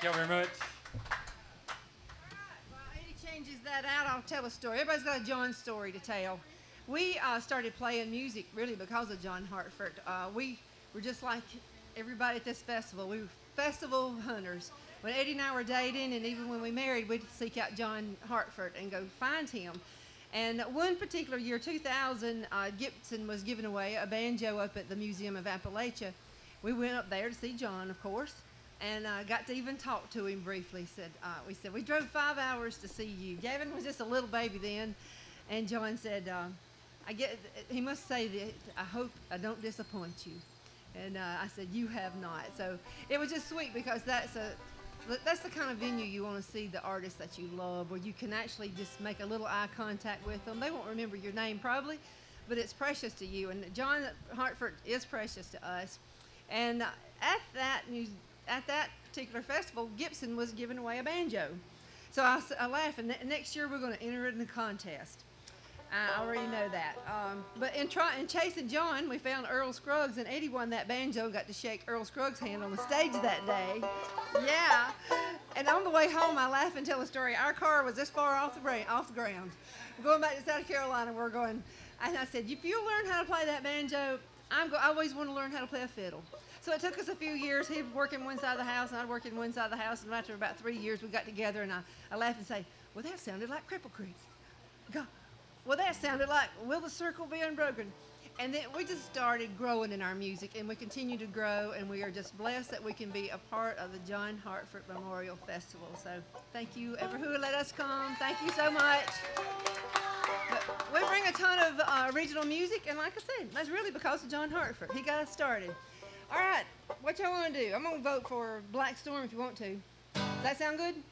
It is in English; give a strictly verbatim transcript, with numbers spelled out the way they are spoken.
Thank y'all very much. While Eddie changes that out, I'll tell a story. Everybody's got a John story to tell. We uh, started playing music really because of John Hartford. Uh, we were just like everybody at this festival. We were festival hunters. When Eddie and I were dating, and even when we married, we'd seek out John Hartford and go find him. And one particular year, two thousand, uh, Gibson was giving away a banjo up at the Museum of Appalachia. We went up there to see John, of course, and uh, got to even talk to him briefly. Said uh, we said we drove five hours to see you. Gavin was just a little baby then, and John said, uh, "I get." He must say that I hope I don't disappoint you. And uh, I said, "You have not." So it was just sweet because that's a that's the kind of venue you want to see the artists that you love, where you can actually just make a little eye contact with them. They won't remember your name probably, but it's precious to you. And John Hartford is precious to us. And at that mu- at that particular festival, Gibson was giving away a banjo. So I, s- I laugh, and ne- next year we're going to enter it in a contest. I already know that. Um, but in, try- in chasing John, we found Earl Scruggs, and Eddie won that banjo and got to shake Earl Scruggs' hand on the stage that day. Yeah. And on the way home, I laugh and tell a story. Our car was this far off the, bra- off the ground. We're going back to South Carolina. We're going, and I said, if you learn how to play that banjo, I'm go- I always want to learn how to play a fiddle. So it took us a few years. He'd work in one side of the house, and I'd work in one side of the house. And after about three years, we got together, and I, I laugh and say, well, that sounded like Cripple Creek. Go. Well, that sounded like Will the Circle Be Unbroken? And then we just started growing in our music, and we continue to grow, and we are just blessed that we can be a part of the John Hartford Memorial Festival. So thank you, ever who let us come. Thank you so much. But we bring a ton of uh, regional music, and like I said, that's really because of John Hartford. He got us started. All right, what y'all want to do? I'm going to vote for Black Storm if you want to. Does that sound good?